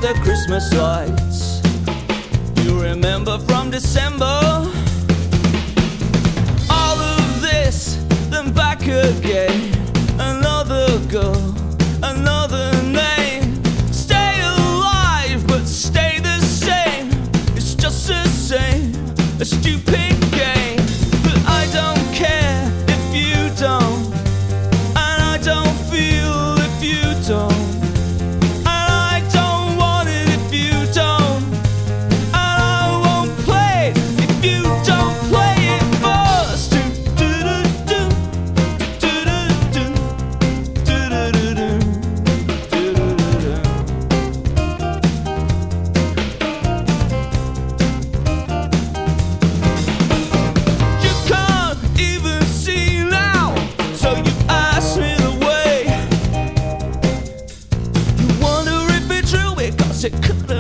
the Christmas lights. You remember from December. All of this, then back again. Another girl, another name. Stay alive, but stay the same. It's just the same, a stupid game. But I don't care if you don't, and I don't feel if you don't. It could've